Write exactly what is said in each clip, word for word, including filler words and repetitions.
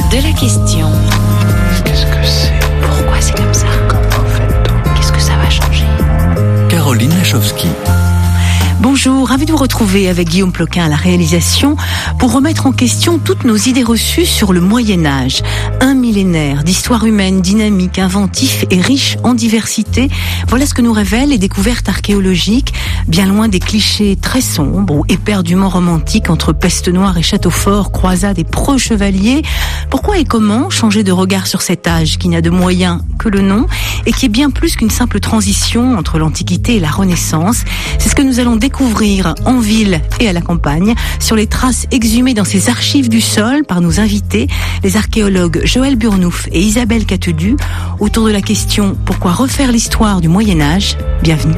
de la question. Qu'est-ce que c'est? Pourquoi c'est comme ça? Comment fait-on? Qu'est-ce que ça va changer? Caroline Lachowski. Bonjour, ravi de vous retrouver avec Guillaume Ploquin à la réalisation pour remettre en question toutes nos idées reçues sur le Moyen-Âge. Un millénaire d'histoire humaine dynamique, inventif et riche en diversité. Voilà ce que nous révèlent les découvertes archéologiques, bien loin des clichés très sombres ou éperdument romantiques entre peste noire et château fort, croisade et preux chevaliers. Pourquoi et comment changer de regard sur cet âge qui n'a de moyens que le nom et qui est bien plus qu'une simple transition entre l'Antiquité et la Renaissance? C'est ce que nous allons découvrir en ville et à la campagne sur les traces exhumées dans ces archives du sol par nos invités, les archéologues Joël Burnouf et Isabelle Catedu, autour de la question « Pourquoi refaire l'histoire du Moyen-Âge ?» Bienvenue.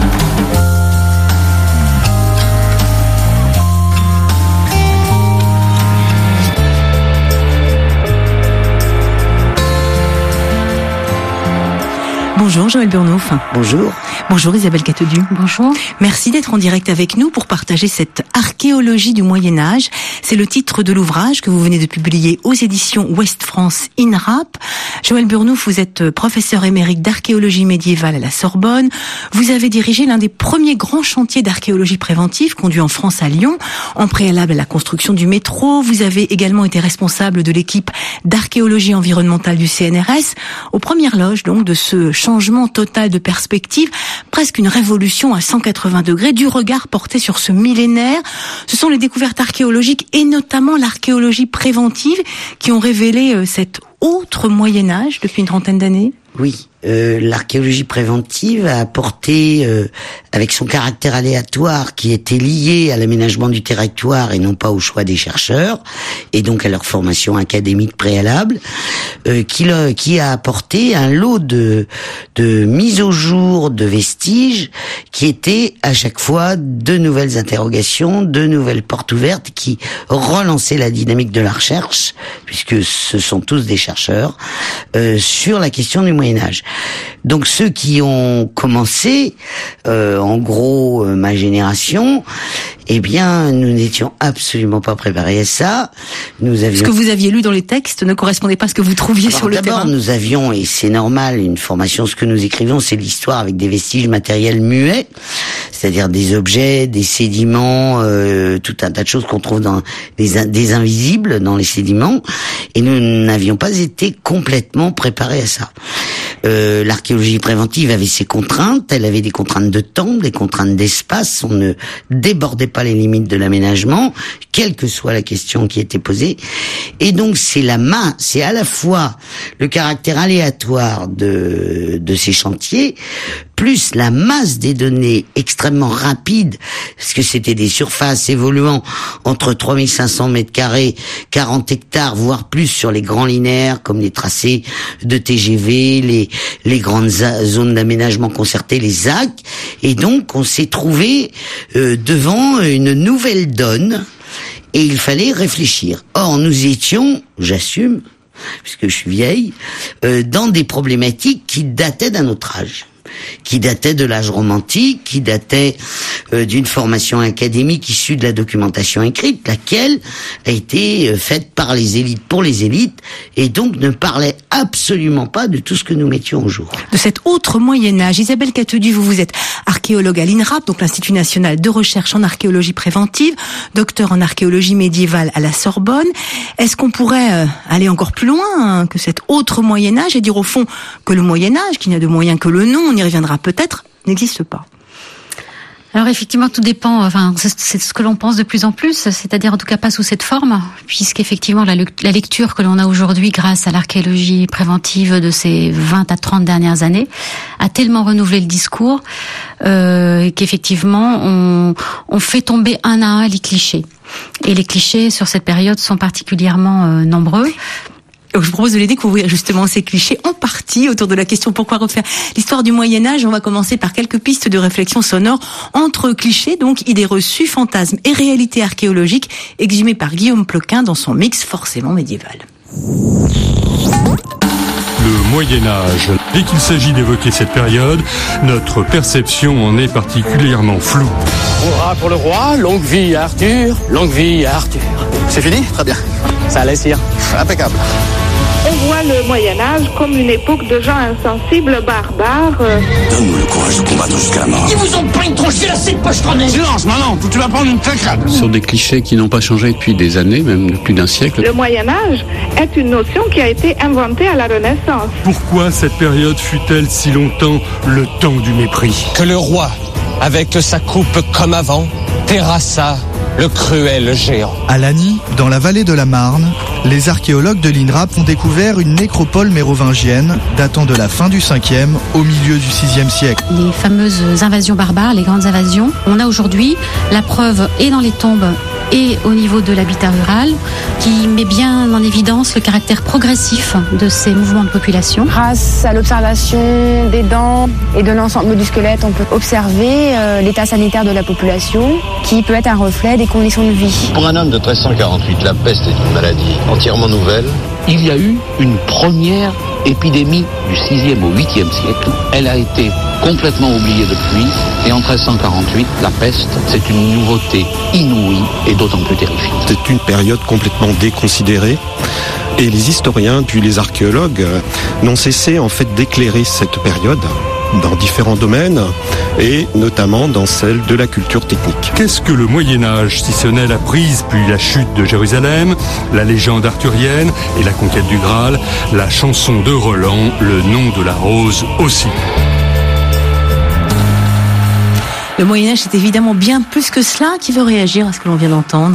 Bonjour Joël Burnouf. Bonjour. Bonjour Isabelle Catedu. Bonjour. Merci d'être en direct avec nous pour partager cette archéologie du Moyen-Âge. C'est le titre de l'ouvrage que vous venez de publier aux éditions Ouest France INRAP. Joël Burnouf, vous êtes professeur émérite d'archéologie médiévale à la Sorbonne. Vous avez dirigé l'un des premiers grands chantiers d'archéologie préventive conduits en France à Lyon, en préalable à la construction du métro. Vous avez également été responsable de l'équipe d'archéologie environnementale du C N R S, aux premières loges donc de ce changement total de perspective, presque une révolution à cent quatre-vingts degrés du regard porté sur ce millénaire. Ce sont les découvertes archéologiques et notamment l'archéologie préventive qui ont révélé cet autre Moyen-Âge depuis une trentaine d'années. Oui, euh, l'archéologie préventive a apporté, euh, avec son caractère aléatoire qui était lié à l'aménagement du territoire et non pas au choix des chercheurs, et donc à leur formation académique préalable, euh, qui, le, qui a apporté un lot de, de mise au jour de vestiges qui étaient à chaque fois de nouvelles interrogations, de nouvelles portes ouvertes qui relançaient la dynamique de la recherche, puisque ce sont tous des chercheurs, euh, sur la question du Moyen-Âge. Donc ceux qui ont commencé, euh, en gros euh, ma génération, eh bien nous n'étions absolument pas préparés à ça. Nous avions... Ce que vous aviez lu dans les textes ne correspondait pas à ce que vous trouviez Alors, sur le d'abord, terrain. Nous avions, et c'est normal, une formation, ce que nous écrivons, c'est l'histoire avec des vestiges matériels muets, c'est-à-dire des objets, des sédiments, euh, tout un tas de choses qu'on trouve dans des, des invisibles dans les sédiments, et nous n'avions pas été complètement préparés à ça. Euh, l'archéologie préventive avait ses contraintes, elle avait des contraintes de temps, des contraintes d'espace, on ne débordait pas les limites de l'aménagement, quelle que soit la question qui était posée, et donc c'est la main, c'est à la fois le caractère aléatoire de, de ces chantiers, plus la masse des données extrêmement rapide, parce que c'était des surfaces évoluant entre trois mille cinq cents mètres carrés, quarante hectares, voire plus sur les grands linéaires, comme les tracés de T G V, les, les grandes zones d'aménagement concerté, les Z A C, et donc on s'est trouvé euh, devant une nouvelle donne, et il fallait réfléchir. Or, nous étions, j'assume, puisque je suis vieille, euh, dans des problématiques qui dataient d'un autre âge, qui datait de l'âge romantique, qui datait euh, d'une formation académique issue de la documentation écrite, laquelle a été euh, faite par les élites pour les élites, et donc ne parlait absolument pas de tout ce que nous mettions au jour. De cet autre Moyen-Âge, Isabelle Catedu, vous, vous êtes archéologue à l'INRAP, donc l'Institut National de Recherche en Archéologie Préventive, docteur en archéologie médiévale à la Sorbonne. Est-ce qu'on pourrait euh, aller encore plus loin hein, que cet autre Moyen-Âge et dire au fond que le Moyen-Âge, qui n'a de moyens que le nom, on y reviendra peut-être, n'existe pas? Alors effectivement, tout dépend. Enfin, c'est ce que l'on pense de plus en plus, c'est-à-dire en tout cas pas sous cette forme, puisqu'effectivement la, la lecture que l'on a aujourd'hui grâce à l'archéologie préventive de ces vingt à trente dernières années a tellement renouvelé le discours euh, qu'effectivement on, on fait tomber un à un les clichés. Et les clichés sur cette période sont particulièrement euh, nombreux. Donc je vous propose de les découvrir justement, ces clichés, en partie autour de la question pourquoi refaire l'histoire du Moyen-Âge. On va commencer par quelques pistes de réflexion sonore entre clichés, donc idées reçues, fantasmes et réalités archéologiques, exhumées par Guillaume Ploquin dans son mix forcément médiéval. Le Moyen-Âge. Dès qu'il s'agit d'évoquer cette période, notre perception en est particulièrement floue. Hurrah pour le roi, longue vie à Arthur, longue vie à Arthur. C'est fini ? Très bien. Ça allait, sire. Impeccable. On voit le Moyen-Âge comme une époque de gens insensibles, barbares. Euh... Donne-nous le courage de combattre jusqu'à la mort. Ils vous ont pas une tronche là, de poche-tronnée. Silence, maintenant, tu vas prendre une claquade. Sur des clichés qui n'ont pas changé depuis des années, même plus d'un siècle. Le Moyen-Âge est une notion qui a été inventée à la Renaissance. Pourquoi cette période fut-elle si longtemps le temps du mépris ? Que le roi, avec sa coupe comme avant, terrassa le cruel géant. À Lagny, dans la vallée de la Marne, les archéologues de l'INRAP ont découvert une nécropole mérovingienne datant de la fin du cinquième au milieu du sixième siècle. Les fameuses invasions barbares, les grandes invasions, on a aujourd'hui la preuve et dans les tombes et au niveau de l'habitat rural qui met bien en évidence le caractère progressif de ces mouvements de population. Grâce à l'observation des dents et de l'ensemble du squelette, on peut observer euh, l'état sanitaire de la population qui peut être un reflet des conditions de vie. Pour un homme de treize cent quarante-huit, la peste est une maladie entièrement nouvelle. Il y a eu une première épidémie du sixième au huitième siècle. Elle a été complètement oubliée depuis. Et en treize cent quarante-huit, la peste, c'est une nouveauté inouïe et d'autant plus terrifiante. C'est une période complètement déconsidérée. Et les historiens, puis les archéologues, n'ont cessé en fait d'éclairer cette période dans différents domaines, et notamment dans celle de la culture technique. Qu'est-ce que le Moyen-Âge, si ce n'est la prise puis la chute de Jérusalem, la légende arthurienne et la conquête du Graal, la chanson de Roland, le nom de la rose aussi. Le Moyen-Âge, c'est évidemment bien plus que cela. Qui veut réagir à ce que l'on vient d'entendre ?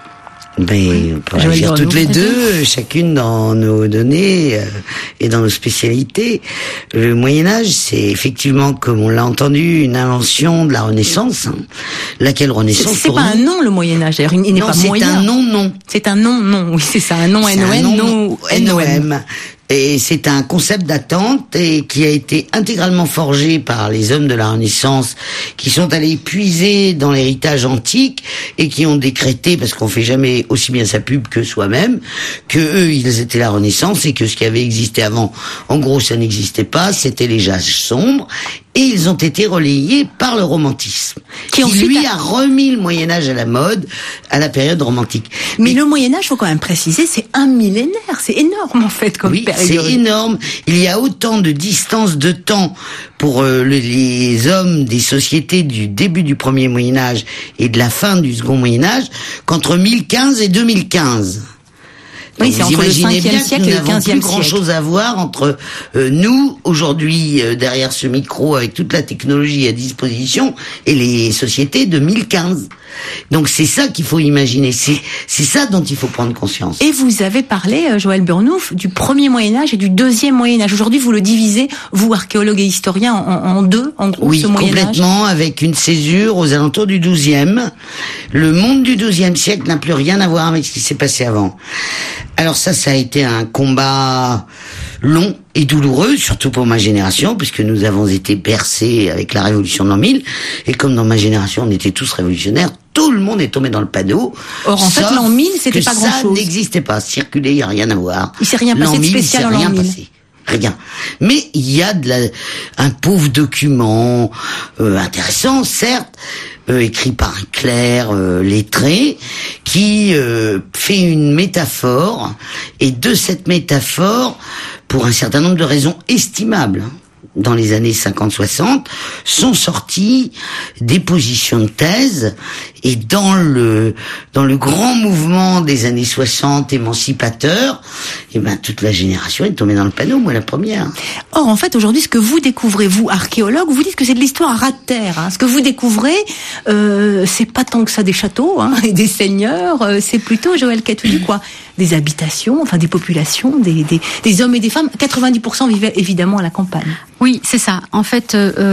Ben, on peut réagir toutes les deux, chacune dans nos données euh, et dans nos spécialités. Le Moyen-Âge, c'est effectivement, comme on l'a entendu, une invention de la Renaissance, hein, laquelle Renaissance... C'est, c'est pas un nom, le Moyen-Âge, d'ailleurs, il n'est non, pas c'est moyen. un nom-nom. C'est un nom-nom, oui, c'est ça, un nom N O N, N O M. Et c'est un concept d'attente et qui a été intégralement forgé par les hommes de la Renaissance qui sont allés puiser dans l'héritage antique et qui ont décrété, parce qu'on fait jamais aussi bien sa pub que soi-même, que eux, ils étaient la Renaissance et que ce qui avait existé avant, en gros, ça n'existait pas, c'était les âges sombres. Et ils ont été relayés par le romantisme, qui, qui lui a... a remis le Moyen-Âge à la mode, à la période romantique. Mais, Mais le Moyen-Âge, faut quand même préciser, c'est un millénaire, c'est énorme en fait comme oui, période. C'est énorme. Il y a autant de distance de temps pour euh, le, les hommes des sociétés du début du premier Moyen-Âge et de la fin du second Moyen-Âge qu'entre mille quinze et deux mille quinze. Oui, c'est entre le cinquième siècle et le quinzième siècle. Nous n'avons plus grand-chose à voir entre euh, nous, aujourd'hui, euh, derrière ce micro, avec toute la technologie à disposition, et les sociétés de mille quinze. Donc c'est ça qu'il faut imaginer, c'est, c'est ça dont il faut prendre conscience. Et vous avez parlé, euh, Joël Burnouf, du premier Moyen-Âge et du deuxième Moyen-Âge. Aujourd'hui, vous le divisez, vous, archéologue et historien, en, en deux, en gros, oui, ce Moyen-Âge. Complètement, avec une césure aux alentours du douzième. Le monde du douzième siècle n'a plus rien à voir avec ce qui s'est passé avant. Alors ça, ça a été un combat long et douloureux, surtout pour ma génération, puisque nous avons été bercés avec la révolution de l'an mille, et comme dans ma génération, on était tous révolutionnaires, tout le monde est tombé dans le panneau. Or, en fait, l'an mille, c'était pas grand-chose. Ça n'existait pas. Circuler, il n'y a rien à voir. Il s'est rien passé de spécial en l'an mille. Rien. Mais il y a de la, un pauvre document euh, intéressant, certes, euh, écrit par un clerc euh, lettré, qui euh, fait une métaphore, et de cette métaphore, pour un certain nombre de raisons estimables, hein, dans les années cinquante soixante, sont sorties des positions de thèse, et dans le dans le grand mouvement des années soixante émancipateur, et ben toute la génération est tombée dans le panneau, moi la première. Or en fait aujourd'hui ce que vous découvrez, vous archéologue, vous dites que c'est de l'histoire à ras de terre. Hein. Ce que vous découvrez, euh, c'est pas tant que ça des châteaux hein, et des seigneurs, euh, c'est plutôt Joël Catoudi quoi, des habitations, enfin des populations, des des, des hommes et des femmes. quatre-vingt-dix pour cent vivaient évidemment à la campagne. Oui, c'est ça. En fait,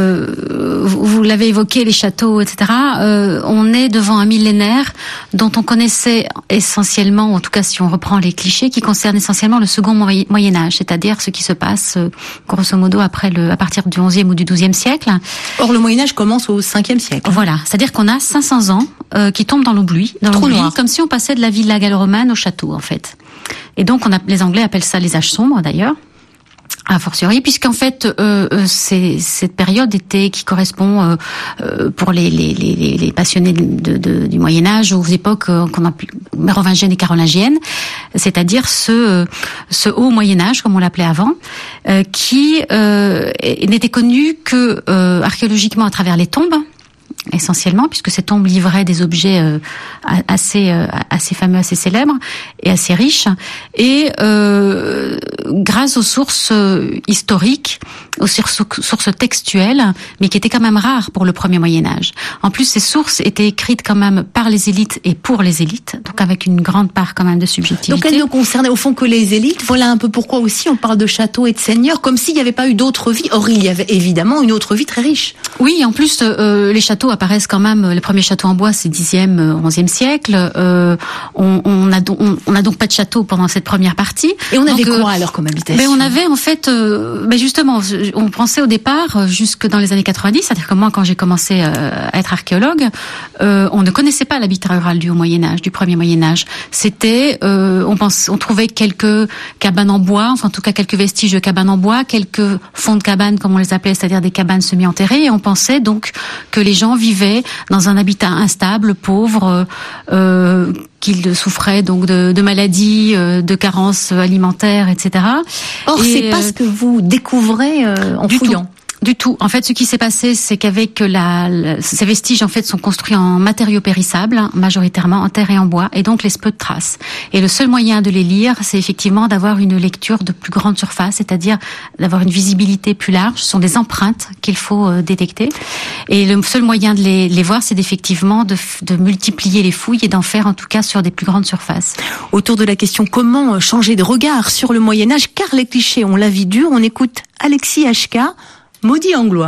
euh, vous, vous l'avez évoqué, les châteaux, et cetera. Euh, on est devant un millénaire dont on connaissait essentiellement, en tout cas si on reprend les clichés, qui concernent essentiellement le second Moyen-Âge, c'est-à-dire ce qui se passe euh, grosso modo après le, à partir du onzième ou du douzième siècle. Or, le Moyen-Âge commence au cinquième siècle. Voilà, c'est-à-dire qu'on a cinq cents ans euh, qui tombent dans l'oubli, dans Trop l'oubli, noir. Comme si on passait de la villa gallo-romaine au château, en fait. Et donc, on a, les Anglais appellent ça les âges sombres, d'ailleurs. A fortiori, puisqu'en fait, euh, c'est cette période était qui correspond euh, euh, pour les, les, les, les passionnés de, de, du Moyen Âge aux époques euh, qu'on appelle mérovingienne et carolingienne, c'est-à-dire ce ce haut Moyen Âge, comme on l'appelait avant, euh, qui euh, n'était connu que euh, archéologiquement à travers les tombes. Essentiellement, puisque ces tombes livraient des objets euh, assez euh, assez fameux, assez célèbres et assez riches, et euh, grâce aux sources euh, historiques, aux sources, sources textuelles, mais qui étaient quand même rares pour le premier Moyen Âge. En plus, ces sources étaient écrites quand même par les élites et pour les élites, donc avec une grande part quand même de subjectivité. Donc elles ne concernaient au fond que les élites. Voilà un peu pourquoi aussi on parle de châteaux et de seigneurs, comme s'il n'y avait pas eu d'autre vie. Or, il y avait évidemment une autre vie très riche. Oui, en plus, euh, les châteaux apparaissent quand même, les premiers châteaux en bois, c'est dixième, onzième siècle. Euh, on, on a donc, on, on a donc pas de château pendant cette première partie. Et on avait donc, quoi alors comme habitation? Ben on avait en fait, euh, ben justement, on pensait au départ jusque dans les années quatre-vingt-dix, c'est-à-dire que moi, quand j'ai commencé euh, à être archéologue, euh, on ne connaissait pas l'habitat rural du Haut Moyen Âge, du premier Moyen Âge. C'était, euh, on pense, on trouvait quelques cabanes en bois, enfin en tout cas quelques vestiges de cabanes en bois, quelques fonds de cabanes comme on les appelait, c'est-à-dire des cabanes semi-enterrées, et on pensait donc que les gens vivaient dans un habitat instable, pauvre, euh, qu'ils souffraient donc de, de maladies, euh, de carences alimentaires, et cetera. Or, et, c'est pas ce que vous découvrez euh, en du fouillant. Tout. Du tout. En fait, ce qui s'est passé, c'est qu'avec la, la, ces vestiges, en fait, sont construits en matériaux périssables, majoritairement en terre et en bois, et donc laissent peu de traces. Et le seul moyen de les lire, c'est effectivement d'avoir une lecture de plus grande surface, c'est-à-dire d'avoir une visibilité plus large. Ce sont des empreintes qu'il faut euh, détecter. Et le seul moyen de les, les voir, c'est effectivement de, de multiplier les fouilles et d'en faire, en tout cas, sur des plus grandes surfaces. Autour de la question comment changer de regard sur le Moyen-Âge, car les clichés ont la vie dure, on écoute Alexis H K, Maudit Anglois.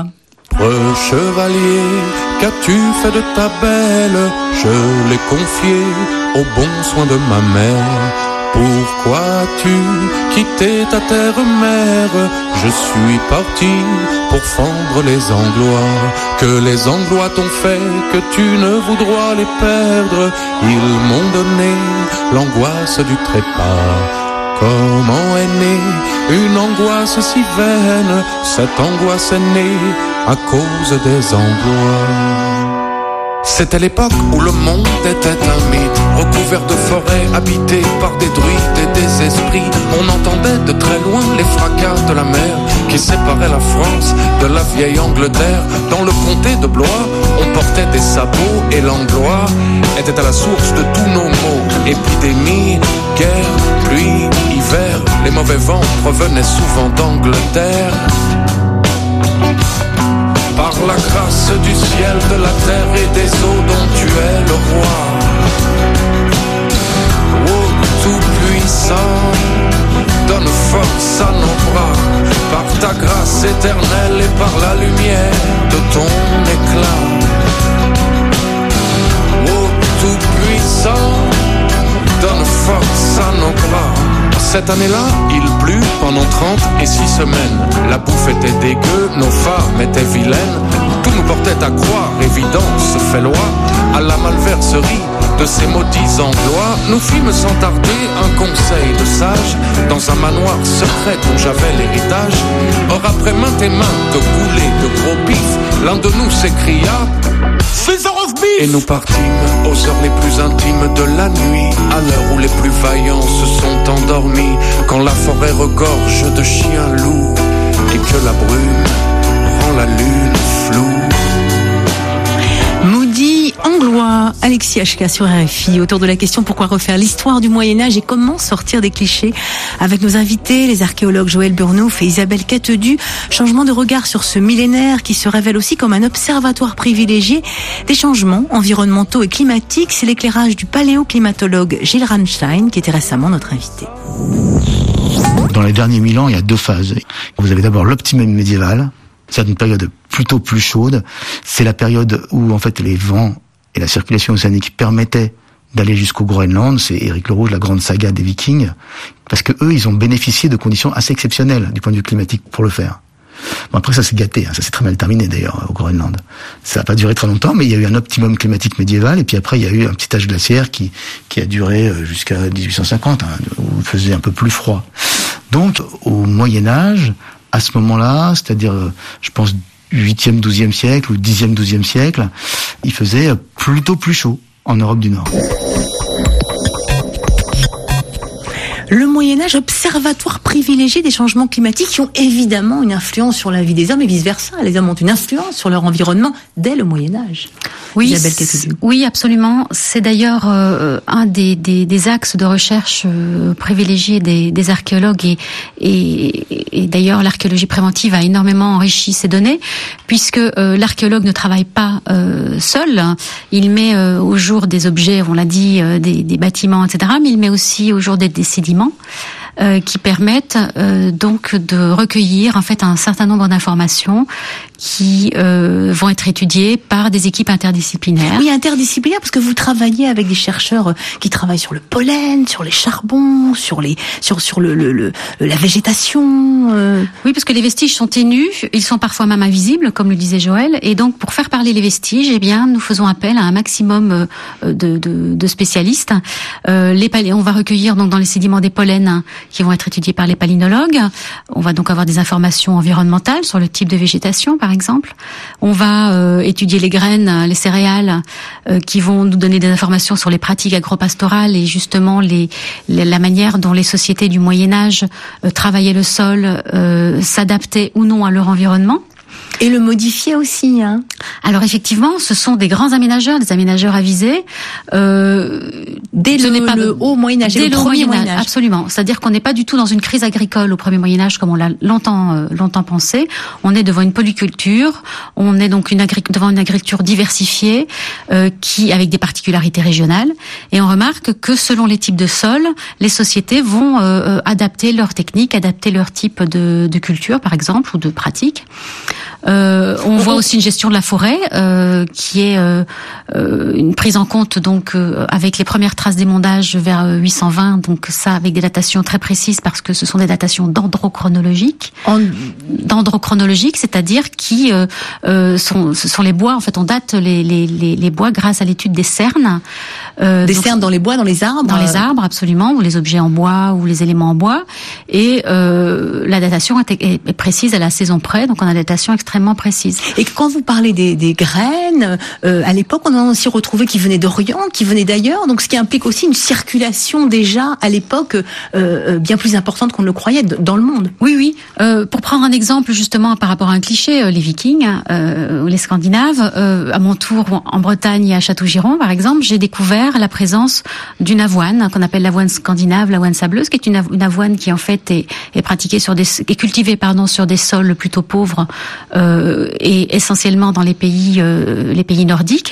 Chevalier, qu'as-tu fait de ta belle? Je l'ai confié au bon soin de ma mère. Pourquoi as-tu quitté ta terre-mère? Je suis parti pour fendre les Anglois. Que les Anglois t'ont fait, que tu ne voudras les perdre. Ils m'ont donné l'angoisse du trépas. Comment est née une angoisse si vaine? Cette angoisse est née à cause des Anglois. C'était l'époque où le monde était un mythe, recouvert de forêts, habité par des druides et des esprits. On entendait de très loin les fracas de la mer qui séparait la France de la vieille Angleterre. Dans le comté de Blois, on portait des sabots et l'anglois était à la source de tous nos maux. Épidémie, guerre, pluie, hiver, les mauvais vents provenaient souvent d'Angleterre. Par la grâce du ciel, de la terre et des eaux dont tu es le roi. Ô tout-puissant, donne force à nos bras. Par ta grâce éternelle et par la lumière de ton éclat. Ô tout-puissant, donne force à nos bras. Cette année-là, il plut pendant trente et six semaines. La bouffe était dégueu, nos femmes étaient vilaines. Tout nous portait à croire, évidence fait loi. À la malverserie de ces maudits Anglois, nous fîmes sans tarder un conseil de sage dans un manoir secret dont j'avais l'héritage. Or après maintes et maintes de coulées de gros bifs, l'un de nous s'écria: Scissor of beef! Et nous partîmes aux heures les plus intimes de la nuit, à l'heure où les plus vaillants se sont endormis, quand la forêt regorge de chiens loups et que la brume rend la lune floue. Maudit Anglois, Alexis H K sur R F I, autour de la question pourquoi refaire l'histoire du Moyen-Âge et comment sortir des clichés, avec nos invités, les archéologues Joël Burnouf et Isabelle Catedu. Changement de regard sur ce millénaire qui se révèle aussi comme un observatoire privilégié des changements environnementaux et climatiques. C'est l'éclairage du paléoclimatologue Gilles Ramstein qui était récemment notre invité. Dans les derniers mille ans, il y a deux phases. Vous avez d'abord l'optimum médiéval. C'est une période plutôt plus chaude. C'est la période où, en fait, les vents et la circulation océanique permettaient d'aller jusqu'au Groenland. C'est Éric Le Rouge, la grande saga des Vikings. Parce que eux, ils ont bénéficié de conditions assez exceptionnelles du point de vue climatique pour le faire. Bon, après, ça s'est gâté, hein. Ça s'est très mal terminé, d'ailleurs, au Groenland. Ça n'a pas duré très longtemps, mais il y a eu un optimum climatique médiéval, et puis après, il y a eu un petit âge glaciaire qui, qui a duré jusqu'à dix-huit cent cinquante, hein, où il faisait un peu plus froid. Donc, au Moyen-Âge, à ce moment-là, c'est-à-dire, je pense, huitième, douzième siècle ou dixième, douzième siècle, il faisait plutôt plus chaud en Europe du Nord. Le Moyen-Âge, observatoire privilégié des changements climatiques qui ont évidemment une influence sur la vie des hommes et vice-versa. Les hommes ont une influence sur leur environnement dès le Moyen-Âge. Oui, oui, absolument. C'est d'ailleurs euh, un des, des, des axes de recherche euh, privilégiés des, des archéologues et, et, et d'ailleurs l'archéologie préventive a énormément enrichi ces données puisque euh, l'archéologue ne travaille pas euh, seul. Il met euh, au jour des objets, on l'a dit, euh, des, des bâtiments, et cetera, mais il met aussi au jour des, des sédiments. Euh, qui permettent euh, donc de recueillir en fait un certain nombre d'informations qui euh, vont être étudiées par des équipes interdisciplinaires. Oui, interdisciplinaires parce que vous travaillez avec des chercheurs qui travaillent sur le pollen, sur les charbons, sur les sur sur le, le, le la végétation. Euh... Oui, parce que les vestiges sont ténus, ils sont parfois même invisibles, comme le disait Joël, et donc pour faire parler les vestiges, eh bien nous faisons appel à un maximum de de, de spécialistes. Euh, les palais, on va recueillir donc dans les sédiments des pollens qui vont être étudiés par les palynologues. On va donc avoir des informations environnementales sur le type de végétation, par exemple. On va euh, étudier les graines, les céréales, euh, qui vont nous donner des informations sur les pratiques agropastorales et justement les, les la manière dont les sociétés du Moyen-Âge euh, travaillaient le sol, euh, s'adaptaient ou non à leur environnement. Et le modifier aussi, hein. Alors effectivement, ce sont des grands aménageurs, des aménageurs avisés. Euh, dès le, pas le haut Moyen-Âge, dès le, le premier Moyen-Âge, Moyen-Âge. Absolument. C'est-à-dire qu'on n'est pas du tout dans une crise agricole au premier Moyen-Âge comme on l'a longtemps euh, longtemps pensé. On est devant une polyculture, on est donc une agri- devant une agriculture diversifiée euh, qui avec des particularités régionales. Et on remarque que selon les types de sols, les sociétés vont euh, adapter leurs techniques, adapter leur type de, de culture, par exemple, ou de pratique. Euh, on voit aussi une gestion de la forêt euh, qui est euh, euh, une prise en compte donc euh, avec les premières traces d'émondage vers euh, huit cent vingt, donc ça avec des datations très précises parce que ce sont des datations dendrochronologiques, en... dendrochronologiques, c'est-à-dire qui euh, euh, sont ce sont les bois. En fait, on date les les les, les bois grâce à l'étude des cernes. Euh, des donc, cernes dans les bois, dans les arbres. Dans les arbres, absolument, ou les objets en bois ou les éléments en bois. Et euh, la datation est, est, est précise à la saison près, donc on a une datation extrêmement précise. Et quand vous parlez des, des graines, euh, à l'époque, on en a aussi retrouvé qui venaient d'Orient, qui venaient d'ailleurs, donc ce qui implique aussi une circulation déjà à l'époque euh, bien plus importante qu'on ne le croyait dans le monde. Oui, oui. Euh, pour prendre un exemple justement par rapport à un cliché, euh, les Vikings euh, ou les Scandinaves, euh, à mon tour en Bretagne et à Château-Giron, par exemple, j'ai découvert la présence d'une avoine qu'on appelle l'avoine scandinave, l'avoine sableuse, qui est une, av- une avoine qui en fait est, est pratiquée sur des, est cultivée pardon sur des sols plutôt pauvres euh, et essentiellement dans les pays euh, les pays nordiques.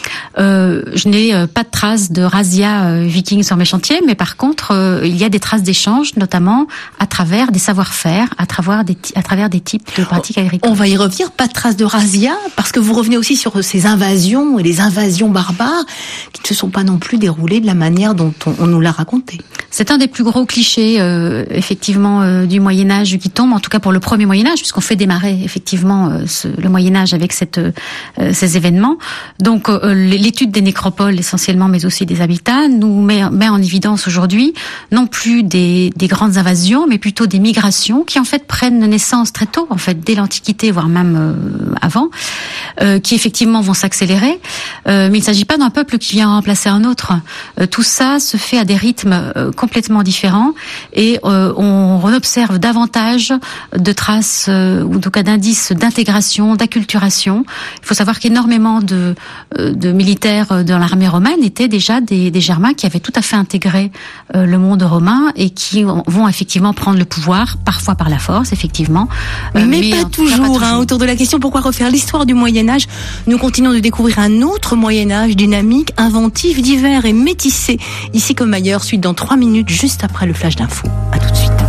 Euh, je n'ai euh, pas de traces de razzia euh, viking sur mes chantiers, mais par contre euh, il y a des traces d'échanges, notamment à travers des savoir-faire, à travers des à travers des types de pratiques agricoles. On va y revenir. Pas de traces de razzia parce que vous revenez aussi sur ces invasions et les invasions barbares qui ne se sont pas non plus déroulées de la manière dont on, on nous l'a raconté. C'est un des plus gros clichés euh, effectivement euh, du Moyen Âge qui tombe, en tout cas pour le premier Moyen Âge, puisqu'on fait démarrer effectivement euh, ce, le Moyen Âge avec cette, euh, ces événements. Donc euh, l'étude des nécropoles essentiellement, mais aussi des habitats, nous met, met en évidence aujourd'hui non plus des, des grandes invasions, mais plutôt des migrations qui en fait prennent naissance très tôt, en fait dès l'Antiquité, voire même euh, avant, euh, qui effectivement vont s'accélérer. Euh, mais il ne s'agit pas d'un peuple qui vient remplacer un autre. Euh, tout ça se fait à des rythmes euh, complètement différents et euh, on observe davantage de traces euh, ou en tout cas d'indices d'intégration, d'acculturation. Il faut savoir qu'énormément de, euh, de militaires dans l'armée romaine étaient déjà des, des Germains qui avaient tout à fait intégré euh, le monde romain et qui vont effectivement prendre le pouvoir, parfois par la force, effectivement. Euh, mais, mais pas, toujours, cas, pas toujours. Hein, autour de la question pourquoi refaire l'histoire du Moyen-Âge, nous continuons de découvrir un autre Moyen-Âge dynamique, inventif, divers et métissé. Ici comme ailleurs, suite dans trois minutes, juste après le flash d'info. À tout de suite.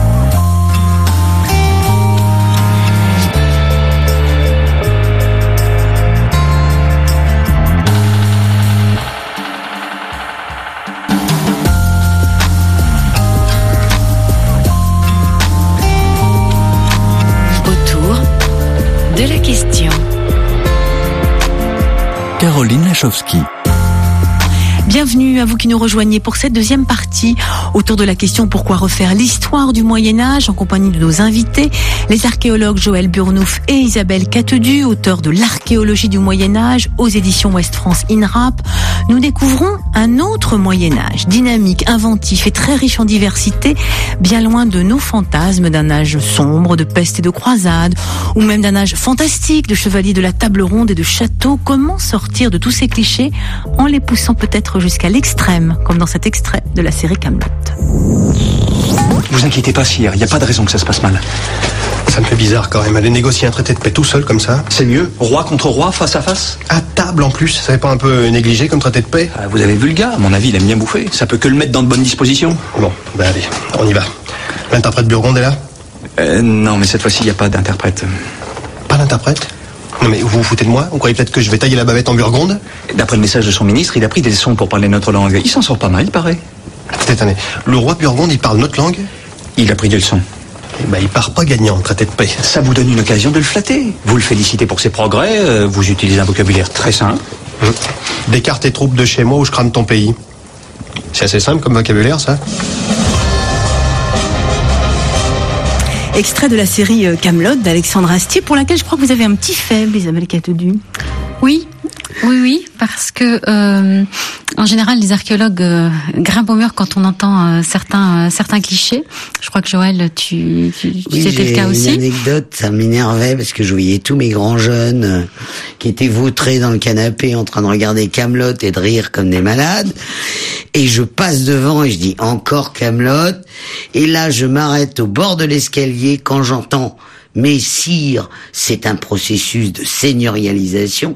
De la question. Caroline Lachowski. Bienvenue à vous qui nous rejoignez pour cette deuxième partie autour de la question pourquoi refaire l'histoire du Moyen-Âge en compagnie de nos invités, les archéologues Joël Burnouf et Isabelle Catedu, auteurs de l'archéologie du Moyen-Âge aux éditions Ouest France INRAP. Nous découvrons un autre Moyen-Âge, dynamique, inventif et très riche en diversité, bien loin de nos fantasmes d'un âge sombre, de peste et de croisade, ou même d'un âge fantastique de chevaliers de la table ronde et de châteaux. Comment sortir de tous ces clichés en les poussant peut-être jusqu'à l'extrême, comme dans cet extrait de la série Kaamelott. Vous inquiétez pas, sire, il n'y a pas de raison que ça se passe mal. Ça me fait bizarre quand même, aller négocier un traité de paix tout seul comme ça. C'est mieux, roi contre roi, face à face. À table en plus, ça n'est pas un peu négligé comme traité de paix? Ah, vous avez vu le gars, à mon avis il aime bien bouffer, ça peut que le mettre dans de bonnes dispositions. Bon, ben allez, on y va. L'interprète Burgonde est là? euh, Non, mais cette fois-ci il n'y a pas d'interprète. Pas d'interprète? Non mais vous vous foutez de moi? Vous croyez peut-être que je vais tailler la bavette en Burgonde? D'après le message de son ministre, il a pris des leçons pour parler notre langue. Il s'en sort pas mal, il paraît. Attendez, le roi Burgonde, il parle notre langue? Il a pris des leçons. Eh ben, il part pas gagnant, traité de paix. Ça vous donne une occasion de le flatter. Vous le félicitez pour ses progrès, euh, vous utilisez un vocabulaire très simple. Hum. D'écarte tes troupes de chez moi ou je crame ton pays. C'est assez simple comme vocabulaire, ça. Extrait de la série Kaamelott d'Alexandre Astier, pour laquelle je crois que vous avez un petit faible, Isabelle Catedu. Oui, oui, oui, parce que euh, en général, les archéologues euh, grimpent au mur quand on entend euh, certains euh, certains clichés. Je crois que Joël, tu, tu, oui, c'était le cas aussi. Une anecdote, ça m'énervait parce que je voyais tous mes grands jeunes euh, qui étaient vautrés dans le canapé en train de regarder Kaamelott et de rire comme des malades. Et je passe devant et je dis encore Kaamelott. Et là, je m'arrête au bord de l'escalier quand j'entends « Mais sire, c'est un processus de seigneurialisation ».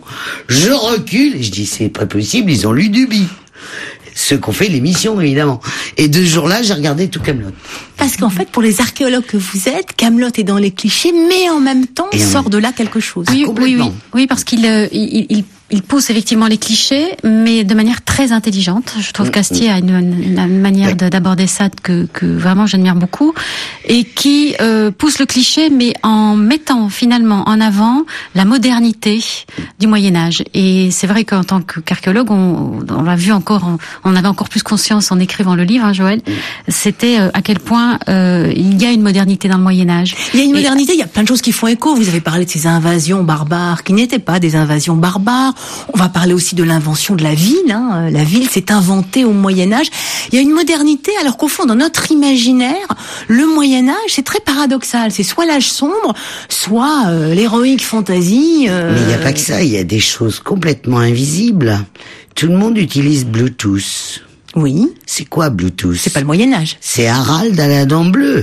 Je recule et je dis « C'est pas possible, ils ont lu Duby ». Ceux qui ont fait l'émission, évidemment. Et deux jours là, j'ai regardé tout Kaamelott. Parce qu'en fait, pour les archéologues que vous êtes, Kaamelott est dans les clichés, mais en même temps, il sort de là quelque chose. Oui, oui, oui, oui, parce qu'il euh, il, il, il pousse effectivement les clichés, mais de manière très intelligente. Je trouve qu'Astier a une, une, une manière oui. d'aborder ça que, que vraiment j'admire beaucoup, et qui euh, pousse le cliché, mais en mettant finalement en avant la modernité du Moyen-Âge. Et c'est vrai qu'en tant qu'archéologue, on, on l'a vu encore, on, on avait encore plus conscience en écrivant le livre, hein, Joël, c'était euh, à quel point euh, il y a une modernité dans le Moyen-Âge. Il y a une modernité, et... il y a plein de choses qui font écho. Vous avez parlé de ces invasions barbares, qui n'étaient pas des invasions barbares. On va parler aussi de l'invention de la ville. Hein. La ville s'est inventée au Moyen-Âge. Il y a une modernité, alors qu'au fond, dans notre imaginaire, le Moyen-Âge, c'est très paradoxal. C'est soit l'âge sombre, soit euh, l'héroïque fantasy. Euh... Mais il n'y a pas que ça, il y a des choses complètement invisibles. Tout le monde utilise Bluetooth. Oui. C'est quoi Bluetooth? C'est pas le Moyen-Âge. C'est Harald à la dent bleue.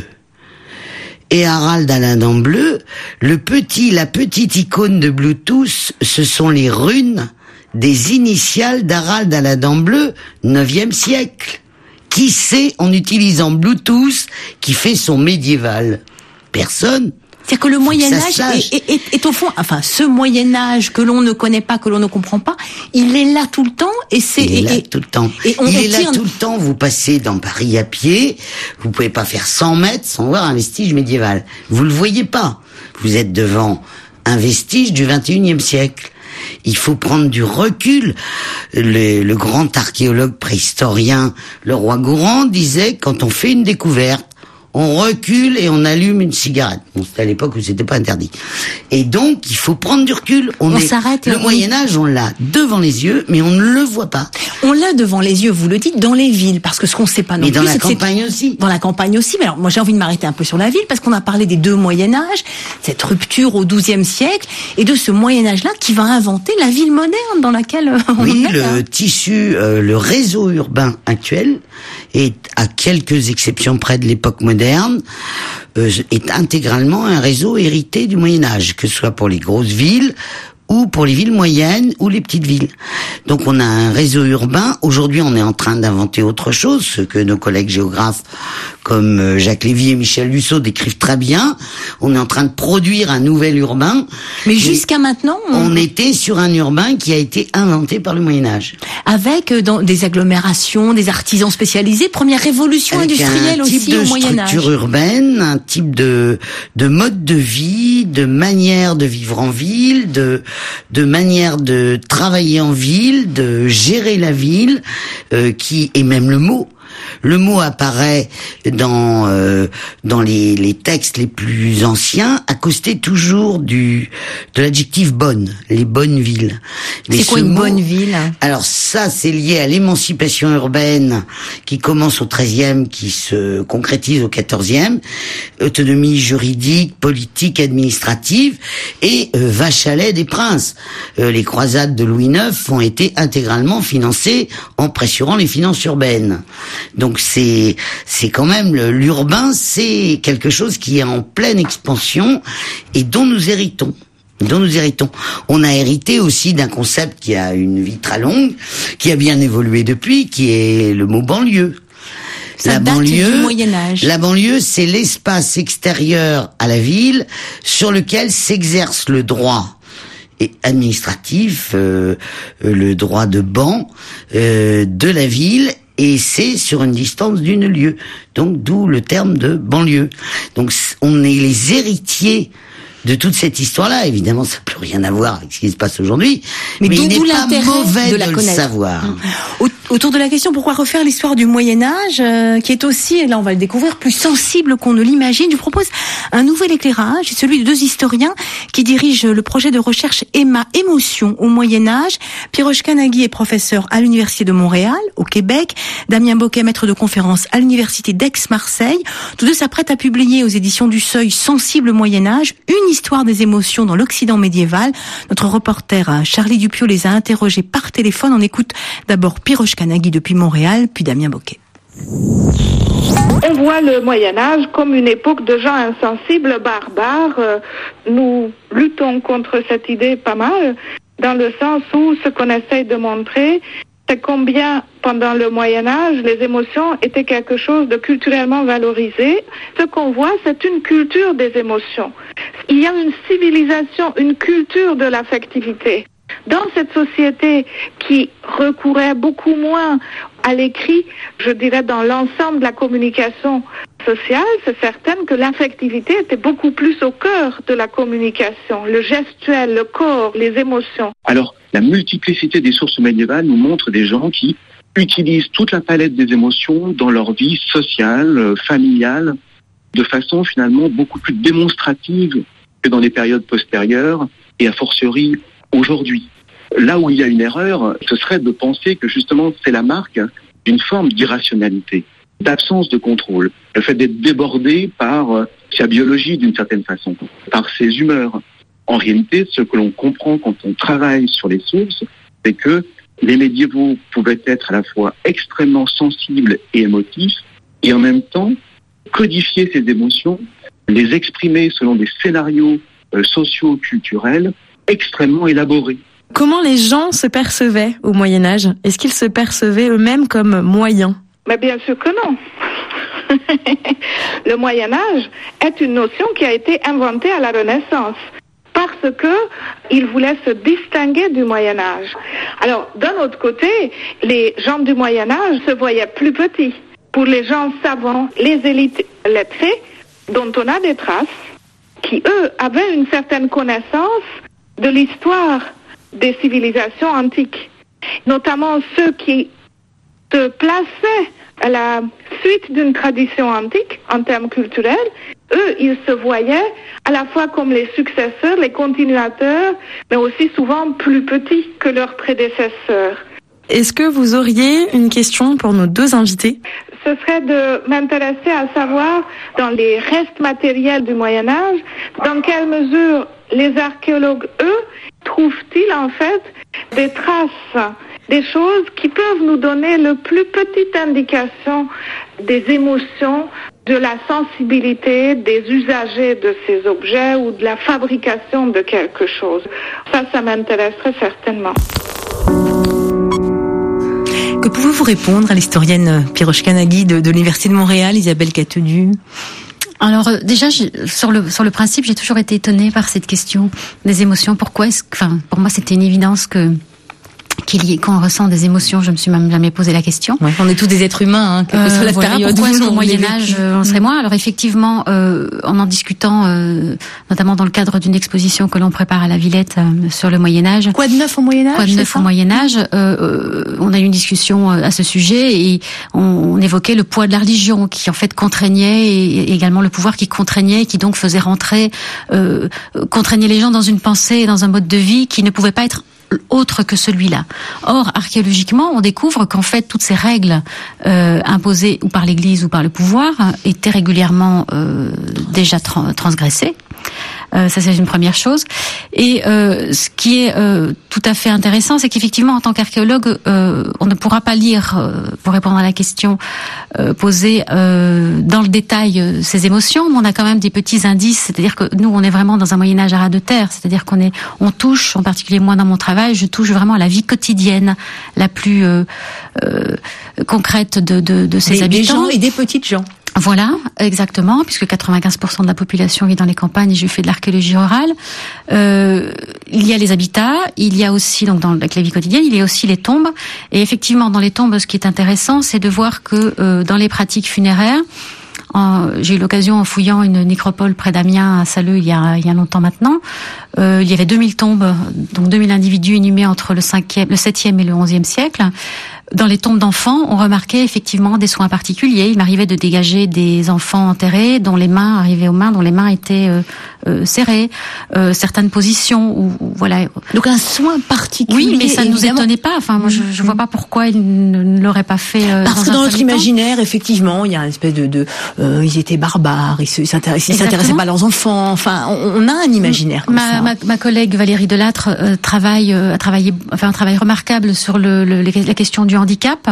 Et Harald à la dent bleue, le petit, la petite icône de Bluetooth, ce sont les runes des initiales d'Harald à la dent bleue, neuvième siècle. Qui sait, en utilisant Bluetooth, qui fait son médiéval? Personne. C'est-à-dire que le Moyen-Âge est, est, est, est au fond, enfin, ce Moyen-Âge que l'on ne connaît pas, que l'on ne comprend pas, il est là tout le temps, et c'est... Il est là et, tout le temps. Et on, il on est là tire... tout le temps, vous passez dans Paris à pied, vous pouvez pas faire cent mètres sans voir un vestige médiéval. Vous le voyez pas. Vous êtes devant un vestige du vingt et unième siècle. Il faut prendre du recul. Le, le grand archéologue préhistorien, le roi Gourand, disait, quand on fait une découverte, on recule et on allume une cigarette. Bon, c'était à l'époque où c'était pas interdit. Et donc, il faut prendre du recul. On, on est, s'arrête. Le Moyen-Âge, on l'a devant les yeux, mais on ne le voit pas. On l'a devant les yeux, vous le dites, dans les villes, parce que ce qu'on sait pas non mais plus... Mais dans la c'est campagne que aussi. Dans la campagne aussi. Mais alors, moi, j'ai envie de m'arrêter un peu sur la ville, parce qu'on a parlé des deux Moyen-Âge, cette rupture au douzième siècle, et de ce Moyen-Âge-là qui va inventer la ville moderne dans laquelle on oui, est. Oui, le hein. tissu, euh, le réseau urbain actuel est, à quelques exceptions près de l'époque moderne, euh, est intégralement un réseau hérité du Moyen-Âge, que ce soit pour les grosses villes ou pour les villes moyennes ou les petites villes. Donc on a un réseau urbain. Aujourd'hui, on est en train d'inventer autre chose, ce que nos collègues géographes comme Jacques Lévy et Michel Lussot décrivent très bien. On est en train de produire un nouvel urbain. Mais jusqu'à maintenant, on... on était sur un urbain qui a été inventé par le Moyen-Âge. Avec dans des agglomérations, des artisans spécialisés, première révolution Avec industrielle aussi au Moyen-Âge. Un type de structure urbaine, un type de, de mode de vie, de manière de vivre en ville, de de manière de travailler en ville, de gérer la ville, euh, qui et même le mot. Le mot apparaît dans euh, dans les, les textes les plus anciens, accosté toujours du de l'adjectif bonne, les bonnes villes. C'est quoi une mot, bonne ville? Alors ça, c'est lié à l'émancipation urbaine qui commence au treizième, qui se concrétise au quatorzième. Autonomie juridique, politique, administrative et euh, vache à lait des princes. Euh, les croisades de Louis neuf ont été intégralement financées en pressurant les finances urbaines. Donc c'est c'est quand même le, l'urbain, c'est quelque chose qui est en pleine expansion et dont nous héritons. dont nous héritons. On a hérité aussi d'un concept qui a une vie très longue, qui a bien évolué depuis, qui est le mot banlieue. Ça la date banlieue, du Moyen-Âge. La banlieue, c'est l'espace extérieur à la ville sur lequel s'exerce le droit et administratif, euh, le droit de ban euh, de la ville. Et c'est sur une distance d'une lieue. Donc, d'où le terme de banlieue. Donc, on est les héritiers de toute cette histoire-là. Évidemment, ça n'a plus rien à voir avec ce qui se passe aujourd'hui. Mais, mais il n'est pas mauvais de, de le savoir. Mmh. Autour de la question, pourquoi refaire l'histoire du Moyen-Âge, euh, qui est aussi, et là on va le découvrir, plus sensible qu'on ne l'imagine. Je vous propose un nouvel éclairage, celui de deux historiens qui dirigent le projet de recherche Emma Émotion au Moyen-Âge. Piroshka Nagui est professeur à l'Université de Montréal, au Québec. Damien Boquet, maître de conférence à l'Université d'Aix-Marseille. Tous deux s'apprêtent à publier aux éditions du Seuil Sensible Moyen-Âge, une histoire des émotions dans l'Occident médiéval. Notre reporter Charlie Dupieux les a interrogés par téléphone. On écoute d'abord Piroshka Nagui depuis Montréal, puis Damien Boquet. On voit le Moyen-Âge comme une époque de gens insensibles, barbares. Nous luttons contre cette idée pas mal, dans le sens où ce qu'on essaye de montrer, c'est combien, pendant le Moyen-Âge, les émotions étaient quelque chose de culturellement valorisé. Ce qu'on voit, c'est une culture des émotions. Il y a une civilisation, une culture de l'affectivité. Dans cette société qui recourait beaucoup moins à l'écrit, je dirais dans l'ensemble de la communication sociale, c'est certain que l'affectivité était beaucoup plus au cœur de la communication, le gestuel, le corps, les émotions. Alors, la multiplicité des sources médiévales nous montre des gens qui utilisent toute la palette des émotions dans leur vie sociale, familiale, de façon finalement beaucoup plus démonstrative que dans les périodes postérieures et a fortiori aujourd'hui. Là où il y a une erreur, ce serait de penser que justement c'est la marque d'une forme d'irrationalité, d'absence de contrôle, le fait d'être débordé par euh, sa biologie d'une certaine façon, par ses humeurs. En réalité, ce que l'on comprend quand on travaille sur les sources, c'est que les médiévaux pouvaient être à la fois extrêmement sensibles et émotifs, et en même temps codifier ces émotions, les exprimer selon des scénarios euh, socio-culturels extrêmement élaborés. Comment les gens se percevaient au Moyen-Âge? Est-ce qu'ils se percevaient eux-mêmes comme moyens? Mais bien sûr que non. Le Moyen-Âge est une notion qui a été inventée à la Renaissance parce que il voulait se distinguer du Moyen-Âge. Alors, d'un autre côté, les gens du Moyen-Âge se voyaient plus petits. Pour les gens savants, les élites lettrées, dont on a des traces, qui, eux, avaient une certaine connaissance de l'histoire des civilisations antiques, notamment ceux qui se plaçaient à la suite d'une tradition antique en termes culturels. Eux, ils se voyaient à la fois comme les successeurs, les continuateurs, mais aussi souvent plus petits que leurs prédécesseurs. Est-ce que vous auriez une question pour nos deux invités? Ce serait de m'intéresser à savoir, dans les restes matériels du Moyen-Âge, dans quelle mesure les archéologues, eux, trouvent-ils en fait des traces, des choses qui peuvent nous donner le plus petite indication des émotions, de la sensibilité des usagers de ces objets ou de la fabrication de quelque chose. Ça, ça m'intéresserait certainement. Que pouvez-vous répondre à l'historienne Piroshka Nagui de, de l'Université de Montréal, Isabelle Catedu? Alors euh, déjà sur le sur le principe, j'ai toujours été étonnée par cette question des émotions. Pourquoi est-ce que, enfin pour moi c'était une évidence que qu'il y ait, qu'on ressent des émotions, je me suis même jamais posé la question. Ouais, on est tous des êtres humains, hein, quelle que soit la euh, voilà, période. Pourquoi est-ce qu'au Moyen-Âge, on serait moins? Alors effectivement, euh, en en discutant, euh, notamment dans le cadre d'une exposition que l'on prépare à la Villette euh, sur le Moyen-Âge. Quoi de neuf au Moyen-Âge? Quoi de neuf au Moyen-Âge? euh, euh, On a eu une discussion à ce sujet et on, on évoquait le poids de la religion qui en fait contraignait, et également le pouvoir qui contraignait, qui donc faisait rentrer, euh, contraignait les gens dans une pensée et dans un mode de vie qui ne pouvait pas être autre que celui-là. Or, archéologiquement, on découvre qu'en fait, toutes ces règles euh, imposées ou par l'Église ou par le pouvoir étaient régulièrement euh, déjà tra- transgressées. Euh, ça, c'est une première chose. Et euh, ce qui est euh, tout à fait intéressant, c'est qu'effectivement, en tant qu'archéologue, euh, on ne pourra pas lire, euh, pour répondre à la question euh, posée, euh, dans le détail euh, ces émotions, mais on a quand même des petits indices. C'est-à-dire que nous, on est vraiment dans un Moyen-Âge à ras de terre. C'est-à-dire qu'on est, on touche, en particulier moi dans mon travail, je touche vraiment à la vie quotidienne la plus euh, euh, concrète de, de, de ces des, habitants. Des gens et des petites gens. Voilà, exactement, puisque quatre-vingt-quinze pour cent de la population vit dans les campagnes et je fais de l'archéologie rurale. Euh, il y a les habitats, il y a aussi, donc dans la vie quotidienne, il y a aussi les tombes. Et effectivement, dans les tombes, ce qui est intéressant, c'est de voir que euh, dans les pratiques funéraires, en, j'ai eu l'occasion en fouillant une nécropole près d'Amiens, à Saleux, il y a, il y a longtemps maintenant, euh, il y avait deux mille tombes, donc deux mille individus inhumés entre le cinquième, le septième et le onzième siècle. Dans les tombes d'enfants, on remarquait effectivement des soins particuliers. Il m'arrivait de dégager des enfants enterrés dont les mains arrivaient aux mains, dont les mains étaient euh, euh, serrées, euh, certaines positions où, où voilà. Donc un soin particulier. Oui, mais ça ne nous évidemment. étonnait pas. Enfin, moi, je, je vois pas pourquoi ils ne, ne l'auraient pas fait. Euh, Parce dans que un dans notre premier temps. imaginaire, effectivement, il y a une espèce de, de euh, ils étaient barbares, ils se- ils s'intéressaient, ils s'intéressaient pas à leurs enfants. Enfin, on, on a un imaginaire comme Ma, ça. ma, ma collègue Valérie Delattre euh, travaille, euh, a travaillé, enfin un travail remarquable sur le, le, la question du handicap.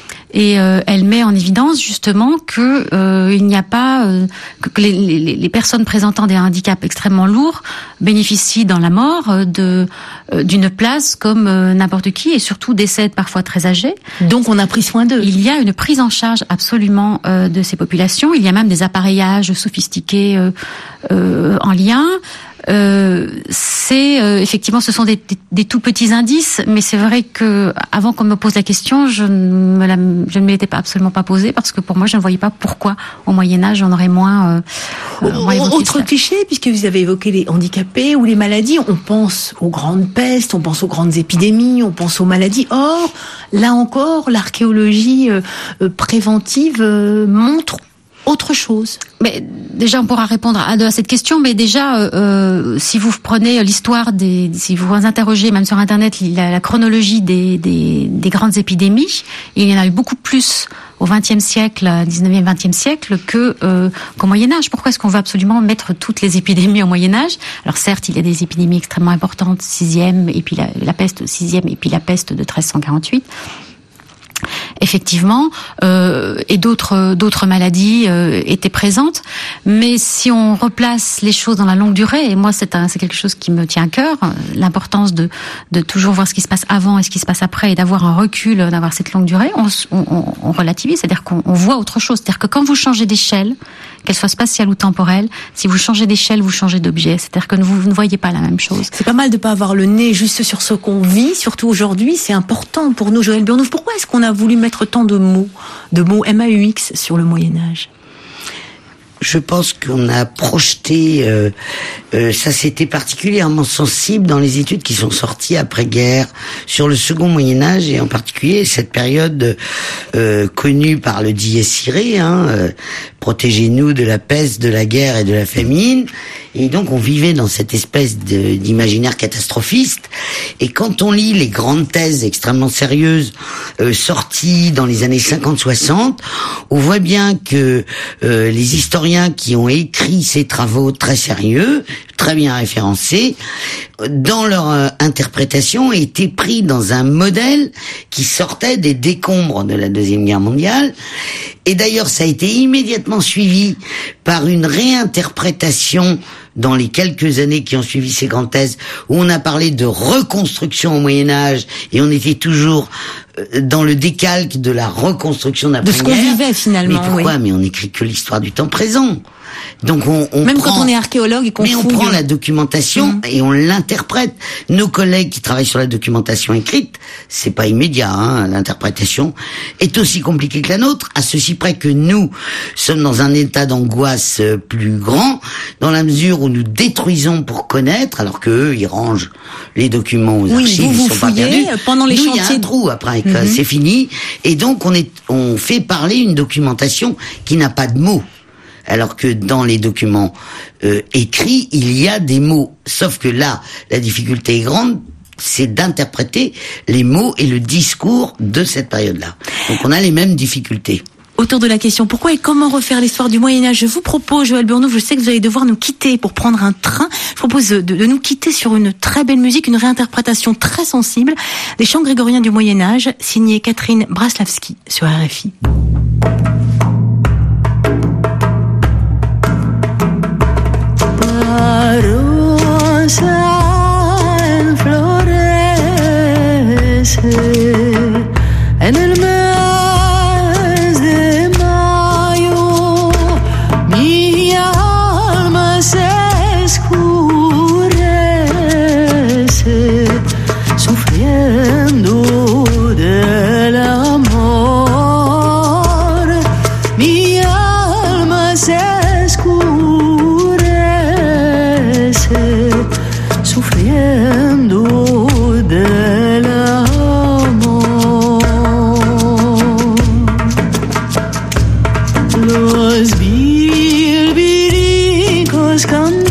Et euh, elle met en évidence justement que euh, il n'y a pas euh, que les, les, les personnes présentant des handicaps extrêmement lourds bénéficient dans la mort euh, de euh, d'une place comme euh, n'importe qui, et surtout décèdent parfois très âgés. Donc on a pris soin d'eux. Il y a une prise en charge absolument euh, de ces populations. Il y a même des appareillages sophistiqués euh, euh, en lien. Euh, c'est euh, effectivement, ce sont des, des, des tout petits indices, mais c'est vrai que avant qu'on me pose la question, je ne me la, je ne me l'étais pas absolument pas posée, parce que pour moi, je ne voyais pas pourquoi au Moyen Âge on aurait moins. Euh, euh, moins Autre cliché, puisque vous avez évoqué les handicapés ou les maladies, on pense aux grandes pestes, on pense aux grandes épidémies, on pense aux maladies. Or, là encore, l'archéologie euh, euh, préventive euh, montre autre chose. Mais déjà, on pourra répondre à, à cette question. Mais déjà, euh, si vous prenez l'histoire des, si vous vous interrogez même sur Internet la, la chronologie des, des, des grandes épidémies, il y en a eu beaucoup plus au vingtième siècle, dix-neuvième, vingtième siècle que euh, qu'au Moyen Âge. Pourquoi est-ce qu'on veut absolument mettre toutes les épidémies au Moyen Âge? Alors certes, il y a des épidémies extrêmement importantes, sixième, et puis la, la peste sixième, et puis la peste de treize cent quarante-huit. Effectivement, euh, et d'autres d'autres maladies euh, étaient présentes, mais si on replace les choses dans la longue durée, et moi c'est un, c'est quelque chose qui me tient à cœur, l'importance de de toujours voir ce qui se passe avant et ce qui se passe après, et d'avoir un recul, d'avoir cette longue durée, on, on, on relativise, c'est-à-dire qu'on on voit autre chose, c'est-à-dire que quand vous changez d'échelle, qu'elle soit spatiale ou temporelle, si vous changez d'échelle, vous changez d'objet, c'est-à-dire que vous, vous ne voyez pas la même chose. C'est pas mal de pas avoir le nez juste sur ce qu'on vit, surtout aujourd'hui, c'est important pour nous. Joël Burnouf, pourquoi est-ce qu'on a voulu mettre tant de mots, de mots M A U X sur le Moyen-Âge? Je pense qu'on a projeté, euh, euh, ça c'était particulièrement sensible dans les études qui sont sorties après-guerre sur le second Moyen-Âge, et en particulier cette période euh, connue par le Dies Irae, hein, euh, protégez-nous de la peste, de la guerre et de la famine. Et donc on vivait dans cette espèce de, d'imaginaire catastrophiste. Et quand on lit les grandes thèses extrêmement sérieuses euh, sorties dans les années cinquante soixante, on voit bien que euh, les historiens qui ont écrit ces travaux très sérieux, très bien référencés, dans leur euh, interprétation, étaient pris dans un modèle qui sortait des décombres de la Deuxième Guerre mondiale. Et d'ailleurs, ça a été immédiatement suivi par une réinterprétation dans les quelques années qui ont suivi ces grandes thèses, où on a parlé de reconstruction au Moyen-Âge, et on était toujours dans le décalque de la reconstruction de ce qu'on vivait finalement. Mais pourquoi? Oui. Mais on n'écrit que l'histoire du temps présent. Donc on, on même prend, quand on est archéologue et qu'on mais on fouille. prend la documentation mmh. et on l'interprète. Nos collègues qui travaillent sur la documentation écrite, c'est pas immédiat. Hein, l'interprétation est aussi compliquée que la nôtre, à ceci près que nous sommes dans un état d'angoisse plus grand, dans la mesure où nous détruisons pour connaître, alors que eux ils rangent les documents aux oui, archives, vous, ils vous sont fouillez pas perdus. Pendant les nous, chantiers. Il y a un trou après, mmh. c'est fini, et donc on est, on fait parler une documentation qui n'a pas de mots. Alors que dans les documents euh, écrits, il y a des mots. Sauf que là, la difficulté est grande, c'est d'interpréter les mots et le discours de cette période-là. Donc on a les mêmes difficultés. Autour de la question pourquoi et comment refaire l'histoire du Moyen-Âge, je vous propose, Joël Burnous, je sais que vous allez devoir nous quitter pour prendre un train. Je propose de, de nous quitter sur une très belle musique, une réinterprétation très sensible des chants grégoriens du Moyen-Âge, signée Catherine Braslavski sur R F I. En florece en el mes de mayo, mi alma se escurece sufriendo del amor, mi alma se escurece sufriendo del amor. Los bilbiricos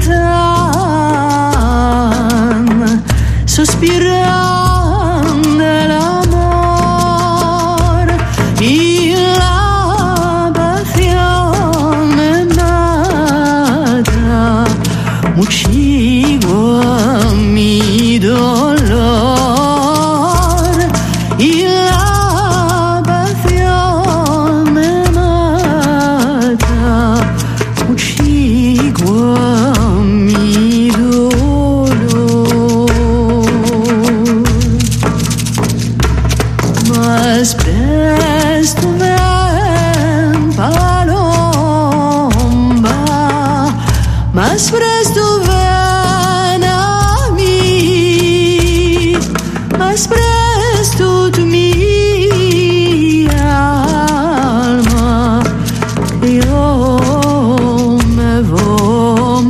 cantan, suspiran del amor, y la pasión me mata muchísimo a mi dolor, y la pasión me mata muchísimo a mi dolor. Mas presto ven, palomba, mas presto ven a mí, mas presto tu mi alma, que yo me voy a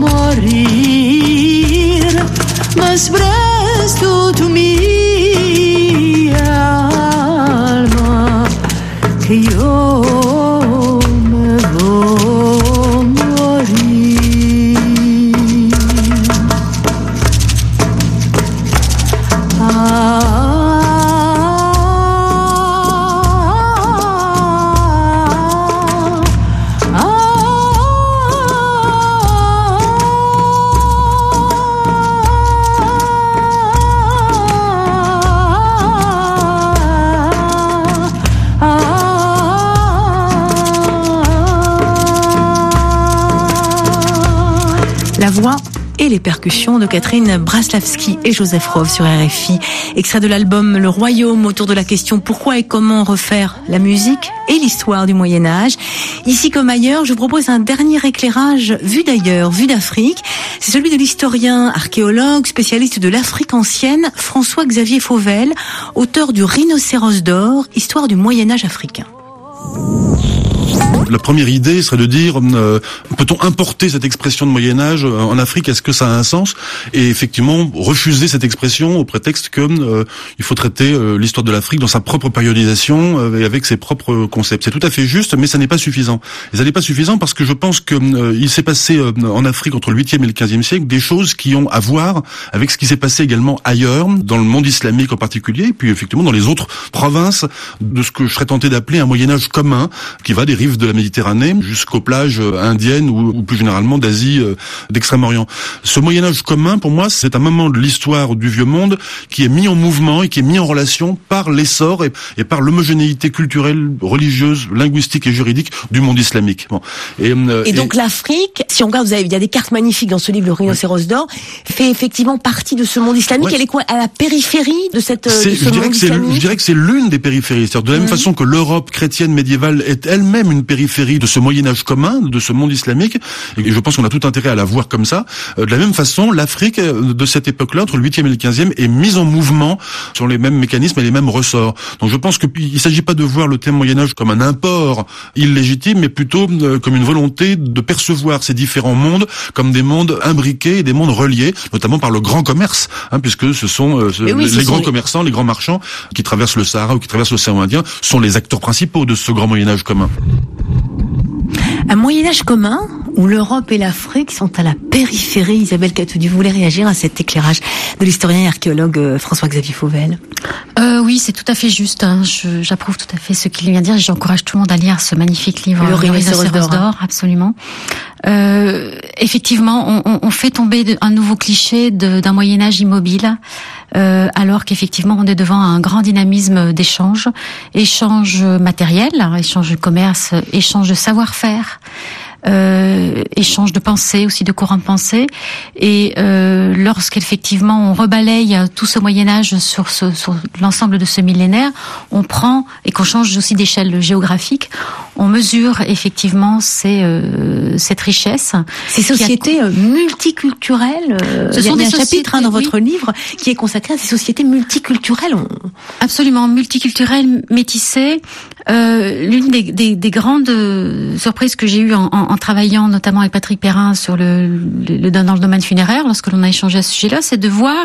morir, mas presto tu mi alma, que yo me voy a morir. La voix et les percussions de Catherine Braslavski et Joseph Rove sur R F I. Extrait de l'album Le Royaume, autour de la question pourquoi et comment refaire la musique et l'histoire du Moyen-Âge. Ici comme ailleurs, je vous propose un dernier éclairage vu d'ailleurs, vu d'Afrique. C'est celui de l'historien, archéologue, spécialiste de l'Afrique ancienne, François-Xavier Fauvel, auteur du Rhinocéros d'or, histoire du Moyen-Âge africain. La première idée serait de dire, euh, peut-on importer cette expression de Moyen-Âge en Afrique? Est-ce que ça a un sens? Et effectivement, refuser cette expression au prétexte que euh, il faut traiter euh, l'histoire de l'Afrique dans sa propre périodisation euh, et avec ses propres concepts. C'est tout à fait juste, mais ça n'est pas suffisant. Et ça n'est pas suffisant parce que je pense que euh, il s'est passé euh, en Afrique entre le huitième et le quinzième siècle des choses qui ont à voir avec ce qui s'est passé également ailleurs, dans le monde islamique en particulier, et puis effectivement dans les autres provinces de ce que je serais tenté d'appeler un Moyen-Âge commun, qui va des rives de la Méditerranée jusqu'aux plages indiennes ou, ou plus généralement d'Asie, euh, d'Extrême-Orient. Ce Moyen-Âge commun, pour moi, c'est un moment de l'histoire du Vieux Monde qui est mis en mouvement et qui est mis en relation par l'essor et, et par l'homogénéité culturelle, religieuse, linguistique et juridique du monde islamique. Bon. Et, euh, et donc et... l'Afrique, si on regarde, vous avez, il y a des cartes magnifiques dans ce livre, Le Rhinocéros d'or, fait effectivement partie de ce monde islamique. Ouais. Elle est quoi, à la périphérie de cette de ce je dirais monde que c'est, islamique? Je dirais que c'est l'une des périphéries. C'est-à-dire de la même mmh. façon que l'Europe chrétienne médiévale est elle-même une périphérie de ce Moyen-Âge commun, de ce monde islamique, et je pense qu'on a tout intérêt à la voir comme ça. De la même façon, l'Afrique de cette époque-là, entre le huitième et le quinzième, est mise en mouvement sur les mêmes mécanismes et les mêmes ressorts. Donc je pense qu'il ne s'agit pas de voir le thème Moyen-Âge comme un import illégitime, mais plutôt comme une volonté de percevoir ces différents mondes comme des mondes imbriqués et des mondes reliés, notamment par le grand commerce, hein, puisque ce sont euh, oui, les, les grands les... commerçants, les grands marchands qui traversent le Sahara ou qui traversent l'océan Indien sont les acteurs principaux de ce grand Moyen-Âge commun. Un Moyen-Âge commun où l'Europe et l'Afrique sont à la périphérie. Isabelle Catoudi, vous voulez réagir à cet éclairage de l'historien et archéologue François-Xavier Fauvel? euh, Oui, c'est tout à fait juste. Hein. Je, j'approuve tout à fait ce qu'il vient de dire. J'encourage tout le monde à lire ce magnifique livre, Le Rhinocéros d'or. d'or, absolument. Euh, effectivement, on, on fait tomber un nouveau cliché de, d'un Moyen-Âge immobile, euh, alors qu'effectivement, on est devant un grand dynamisme d'échange, échange matériel, échange de commerce, échange de savoir-faire. Euh, échange de pensée, aussi de courants de pensée, et euh, lorsqu'effectivement on rebalaye tout ce Moyen-Âge sur, ce, sur l'ensemble de ce millénaire, on prend, et qu'on change aussi d'échelle géographique, on mesure effectivement ces, euh, cette richesse. Ces sociétés a... multiculturelles, euh, ce sont il y a des un chapitre hein, dans oui. votre livre qui est consacré à ces sociétés multiculturelles. On... Absolument, multiculturelles, métissées. Euh, l'une des, des, des grandes surprises que j'ai eues en, en, en travaillant notamment avec Patrick Perrin sur le, le, dans le domaine funéraire, lorsque l'on a échangé à ce sujet-là, c'est de voir,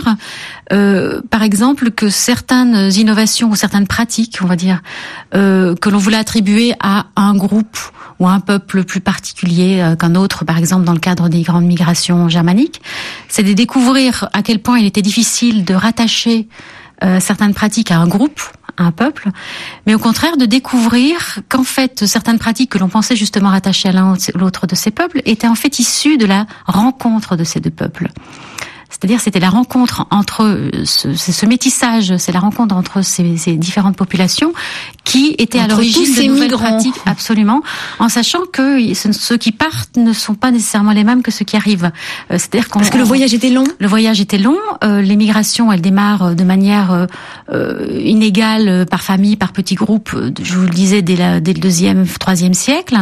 euh, par exemple, que certaines innovations ou certaines pratiques, on va dire, euh, que l'on voulait attribuer à un groupe ou à un peuple plus particulier euh, qu'un autre, par exemple dans le cadre des grandes migrations germaniques, c'est de découvrir à quel point il était difficile de rattacher euh, certaines pratiques à un groupe, un peuple, mais au contraire de découvrir qu'en fait certaines pratiques que l'on pensait justement rattachées à l'un ou l'autre de ces peuples étaient en fait issues de la rencontre de ces deux peuples. C'est-à-dire, c'était la rencontre entre ce, ce métissage, c'est la rencontre entre ces, ces différentes populations qui étaient entre à l'origine de nouvelles migrants. pratiques, absolument, en sachant que ceux qui partent ne sont pas nécessairement les mêmes que ceux qui arrivent. C'est-à-dire qu'on, parce que le voyage était long. Le voyage était long. Euh, les migrations, elles démarrent de manière euh, inégale, par famille, par petits groupes. Je vous le disais dès, la, dès le deuxième, troisième siècle.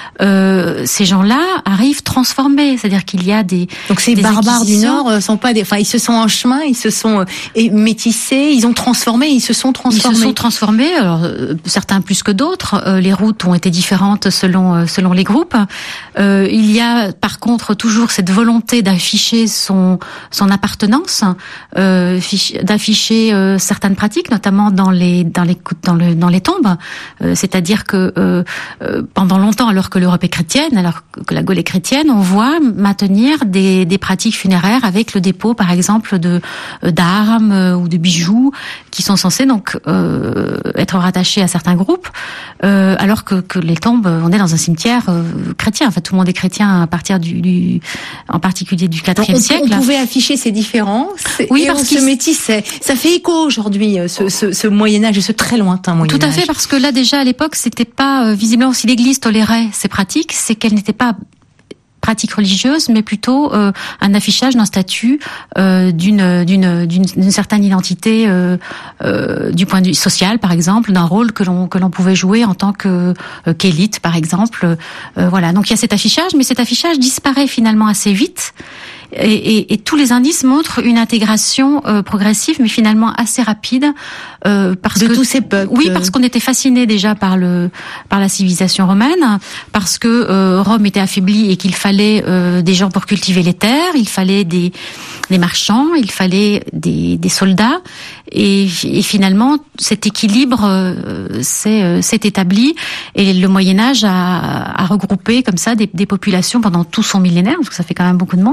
Euh, ces gens-là arrivent transformés, c'est-à-dire qu'il y a des donc ces des barbares du Nord sont pas des, enfin ils se sont en chemin, ils se sont euh, métissés, ils ont transformé, ils se sont transformés. Ils se sont transformés. Alors euh, certains plus que d'autres. Euh, les routes ont été différentes selon euh, selon les groupes. Euh, il y a par contre toujours cette volonté d'afficher son son appartenance, euh, d'afficher euh, certaines pratiques, notamment dans les dans les dans le dans les tombes. Euh, c'est-à-dire que euh, euh, pendant longtemps, alors que l'Europe est chrétienne, alors que la Gaule est chrétienne, on voit maintenir des des pratiques funéraires avec le dépôt, par exemple, de d'armes euh, ou de bijoux qui sont censés donc euh, être rattachés à certains groupes, euh, alors que, que les tombes, on est dans un cimetière euh, chrétien. Enfin, tout le monde est chrétien à partir du, du en particulier du quatrième siècle. On pouvait afficher ces différences. Oui, et parce on se métissait. Ça fait écho aujourd'hui, ce, ce, ce Moyen Âge, ce très lointain Moyen Âge. Tout à fait, parce que là déjà à l'époque, c'était pas euh, visiblement, si l'Église tolérait ces pratiques, c'est qu'elles n'étaient pas pratique religieuse, mais plutôt euh, un affichage d'un statut, euh, d'une, d'une, d'une, d'une certaine identité euh, euh, du point de vue social, par exemple, d'un rôle que l'on que l'on pouvait jouer en tant que euh, qu'élite, par exemple. Euh, voilà. Donc il y a cet affichage, mais cet affichage disparaît finalement assez vite. Et, et, et tous les indices montrent une intégration euh, progressive, mais finalement assez rapide, euh, parce de que tous ces peuples. Oui, parce qu'on était fasciné déjà par le par la civilisation romaine, parce que euh, Rome était affaiblie et qu'il fallait euh, des gens pour cultiver les terres, il fallait des des marchands, il fallait des des soldats, et, et finalement cet équilibre euh, s'est euh, s'est établi, et le Moyen Âge a, a regroupé comme ça des, des populations pendant tout son millénaire, parce que ça fait quand même beaucoup de monde.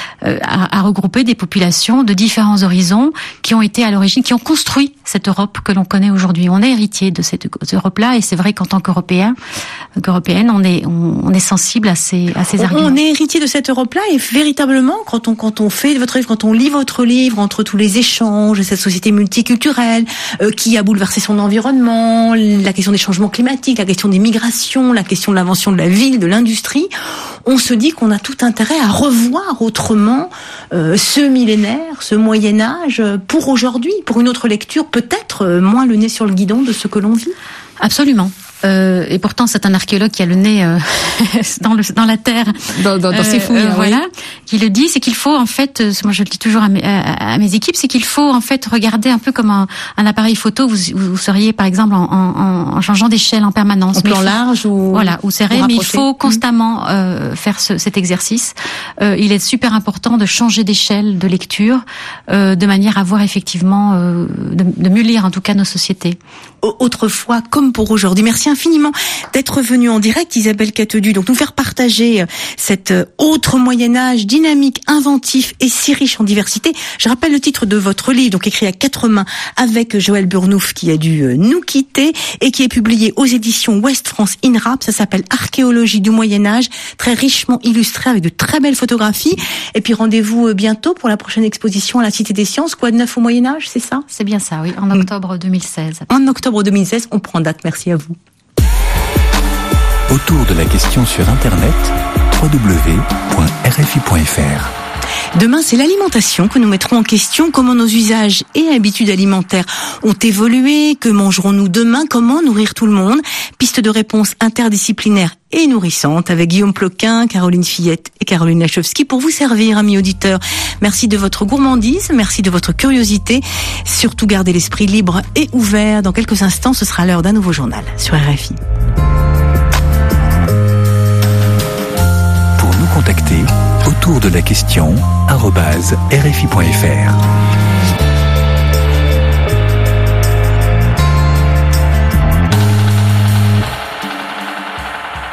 euh, a, a regroupé des populations de différents horizons qui ont été à l'origine, qui ont construit cette Europe que l'on connaît aujourd'hui. On est héritier de cette Europe-là, et c'est vrai qu'en tant qu'Européens, qu'Européennes, on est, on, on est sensible à ces, à ces arguments. On est héritier de cette Europe-là, et véritablement, quand on, quand on fait votre livre, quand on lit votre livre, entre tous les échanges, cette société multiculturelle, euh, qui a bouleversé son environnement, la question des changements climatiques, la question des migrations, la question de l'invention de la ville, de l'industrie, on se dit qu'on a tout intérêt à revoir autrement euh, ce millénaire, ce Moyen-Âge, pour aujourd'hui, pour une autre lecture, peut-être euh, moins le nez sur le guidon de ce que l'on vit. Absolument. Euh, et pourtant, c'est un archéologue qui a le nez euh, dans, le, dans la terre, dans, dans, dans euh, ses fouilles, euh, oui. Voilà, qui le dit, c'est qu'il faut en fait, euh, moi je le dis toujours à mes, à, à mes équipes, c'est qu'il faut en fait regarder un peu comme un, un appareil photo. Vous, vous seriez par exemple en, en, en changeant d'échelle en permanence, en plan faut, large ou voilà, ou serré, mais il faut constamment euh, faire ce, cet exercice. Euh, il est super important de changer d'échelle de lecture, euh, de manière à voir effectivement, euh, de, de mieux lire en tout cas nos sociétés. Autrefois comme pour aujourd'hui. Merci infiniment d'être venue en direct, Isabelle Catedu, donc nous faire partager cet autre Moyen-Âge dynamique, inventif et si riche en diversité. Je rappelle le titre de votre livre, donc écrit à quatre mains avec Joël Burnouf, qui a dû nous quitter et qui est publié aux éditions Ouest France INRAP. Ça s'appelle Archéologie du Moyen-Âge, très richement illustré avec de très belles photographies. Et puis rendez-vous bientôt pour la prochaine exposition à la Cité des Sciences. Quoi de neuf au Moyen-Âge, c'est ça? C'est bien ça, oui, en octobre deux mille seize. En octobre deux mille seize, on prend date. Merci à vous. Autour de la question sur Internet, w w w point r f i point f r. Demain, c'est l'alimentation que nous mettrons en question. Comment nos usages et habitudes alimentaires ont évolué? Que mangerons-nous demain? Comment nourrir tout le monde? Piste de réponse interdisciplinaire et nourrissante avec Guillaume Ploquin, Caroline Fillette et Caroline Lachowski pour vous servir, amis auditeurs. Merci de votre gourmandise, merci de votre curiosité. Surtout, gardez l'esprit libre et ouvert. Dans quelques instants, ce sera l'heure d'un nouveau journal sur R F I. Pour nous contacter, autour de la question arobase r f i point f r.